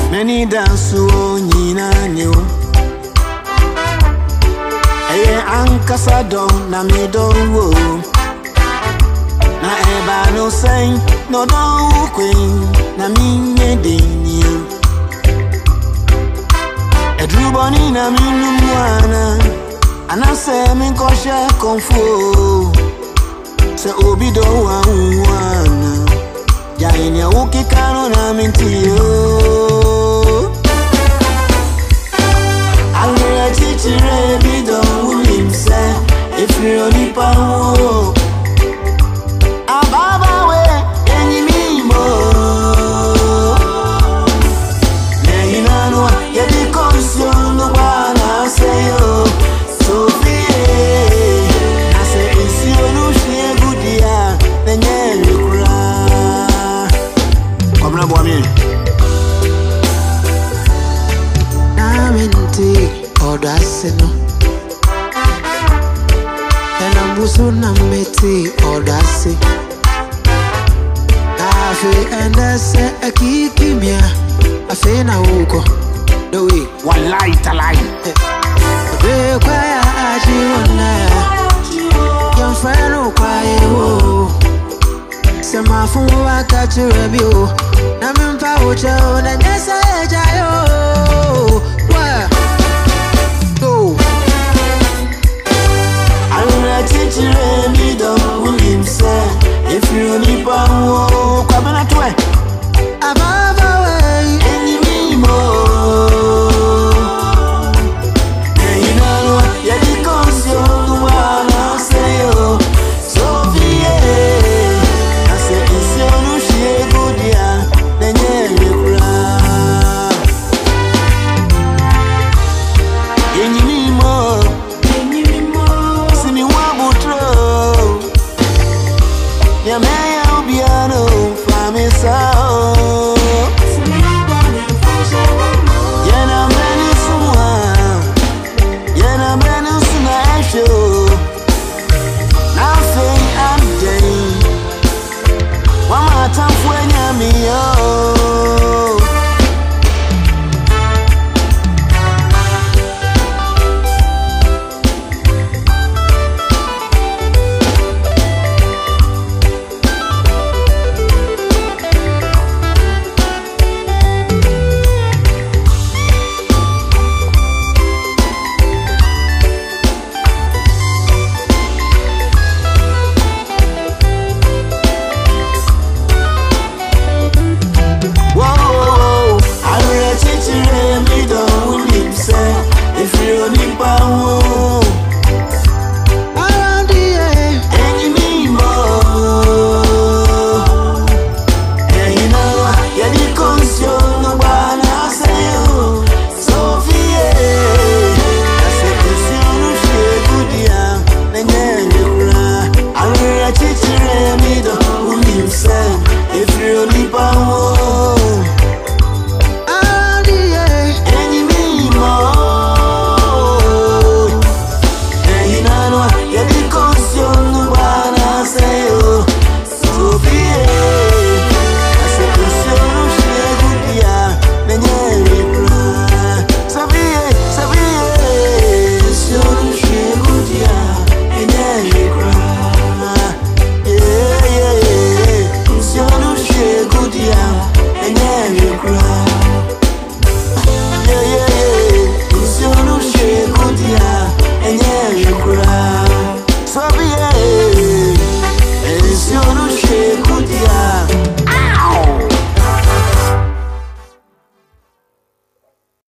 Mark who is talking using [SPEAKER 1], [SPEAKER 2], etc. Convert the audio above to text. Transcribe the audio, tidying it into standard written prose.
[SPEAKER 1] Many dance nina new. Eye ankasa don na me don wo. Na eba no say no don queen na me nyedini. Edru boni na me numwana. Anase me koshe konfu. Se obi do wana. Jaini ya ukikano na mintiyo. Angela chichire bido ulimse. If you only power. Ababa we enyi mimo. Nehinanwa yedi konsyo nubana seyo. Sofie nase isi onushie gudia nenye lukura. Komna bwami na minti odaseno ena musu na meti odase afi endese akikimia afi na uko no way wallahi talai be kwa ya ajiona yamfano kwa yewo sema fumu wakati rebio na mimpa ucha na nyesa